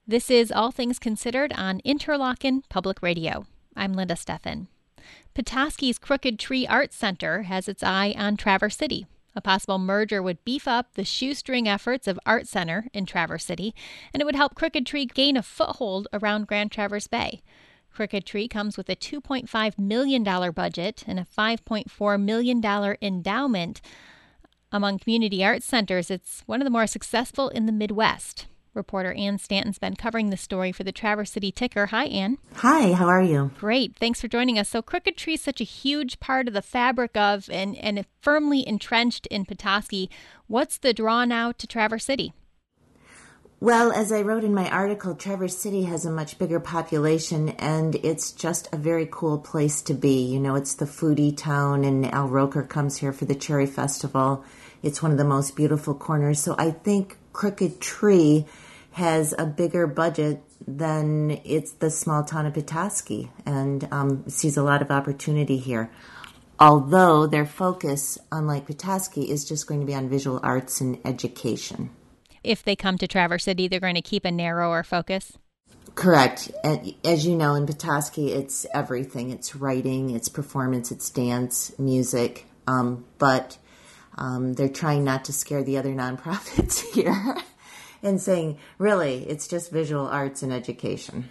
This is All Things Considered on Interlochen Public Radio. I'm Linda Steffen. Petoskey's Crooked Tree Arts Center has its eye on Traverse City. A possible merger would beef up the shoestring efforts of Art Center in Traverse City, and it would help Crooked Tree gain a foothold around Grand Traverse Bay. Crooked Tree comes with a $2.5 million budget and a $5.4 million endowment. Among community arts centers, it's one of the more successful in the Midwest. Reporter Ann Stanton's been covering the story for the Traverse City Ticker. Hi, Ann. Hi, how are you? Great. Thanks for joining us. So Crooked Tree is such a huge part of the fabric of and firmly entrenched in Petoskey. What's the draw now to Traverse City? Well, as I wrote in my article, Traverse City has a much bigger population, and it's just a very cool place to be. You know, it's the foodie town, and Al Roker comes here for the Cherry Festival. It's one of the most beautiful corners. So I think Crooked Tree has a bigger budget than it's the small town of Petoskey, and sees a lot of opportunity here. Although their focus, unlike Petoskey, is just going to be on visual arts and education. If they come to Traverse City, they're going to keep a narrower focus? Correct. As you know, in Petoskey, it's everything. It's writing, it's performance, it's dance, music, but they're trying not to scare the other nonprofits here and saying, really, it's just visual arts and education.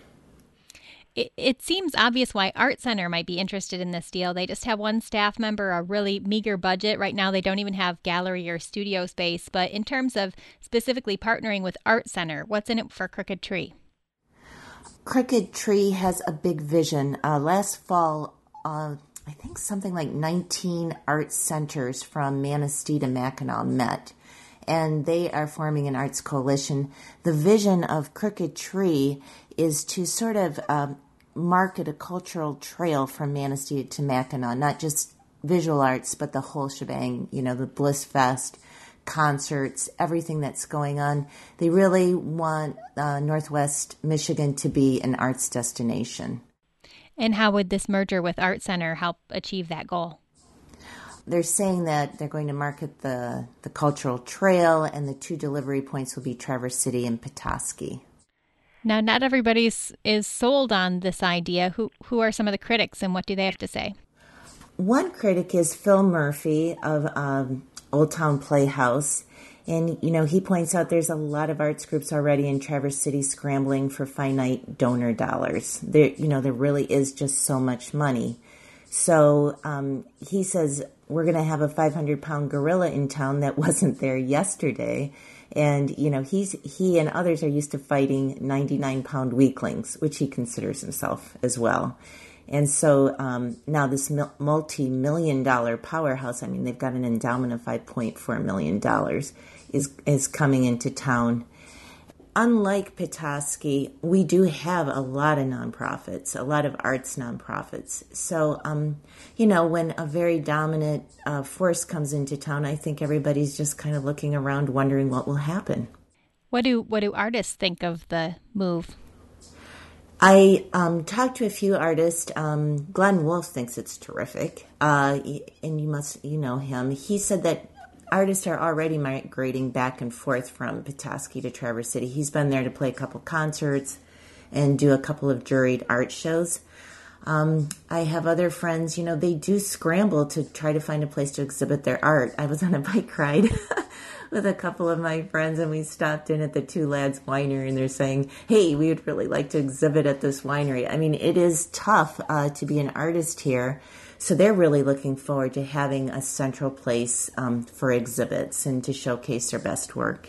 It seems obvious why Art Center might be interested in this deal. They just have one staff member, a really meager budget. Right now, they don't even have gallery or studio space. But in terms of specifically partnering with Art Center, what's in it for Crooked Tree? Crooked Tree has a big vision. Last fall, I think something like 19 art centers from Manistee to Mackinac met, and they are forming an arts coalition. The vision of Crooked Tree is to sort of market a cultural trail from Manistee to Mackinac, not just visual arts, but the whole shebang, you know, the Bliss Fest, concerts, everything that's going on. They really want Northwest Michigan to be an arts destination. And how would this merger with Art Center help achieve that goal? They're saying that they're going to market the cultural trail, and the two delivery points will be Traverse City and Petoskey. Now, not everybody is sold on this idea. Who are some of the critics, and what do they have to say? One critic is Phil Murphy of Old Town Playhouse. And, you know, he points out there's a lot of arts groups already in Traverse City scrambling for finite donor dollars. There really is just so much money. So he says we're going to have a 500-pound gorilla in town that wasn't there yesterday. And, you know, he and others are used to fighting 99-pound weaklings, which he considers himself as well. And so now this multi-million-dollar powerhouse, I mean, they've got an endowment of $5.4 million, is coming into town. Unlike Petoskey, we do have a lot of nonprofits, a lot of arts nonprofits. So, you know, when a very dominant force comes into town, I think everybody's just kind of looking around wondering what will happen. What do artists think of the move? I talked to a few artists. Glenn Wolfe thinks it's terrific, and you know him. He said that artists are already migrating back and forth from Petoskey to Traverse City. He's been there to play a couple concerts and do a couple of juried art shows. I have other friends, you know, they do scramble to try to find a place to exhibit their art. I was on a bike ride with a couple of my friends, and we stopped in at the Two Lads Winery, and they're saying, hey, we would really like to exhibit at this winery. I mean, it is tough to be an artist here. So they're really looking forward to having a central place for exhibits and to showcase their best work.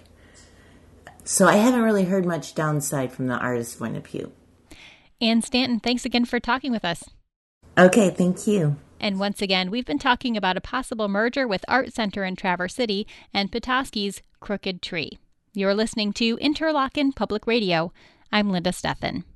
So I haven't really heard much downside from the artist's point of view. Ann Stanton, thanks again for talking with us. Okay, thank you. And once again, we've been talking about a possible merger with Art Center in Traverse City and Petoskey's Crooked Tree. You're listening to Interlochen Public Radio. I'm Linda Steffen.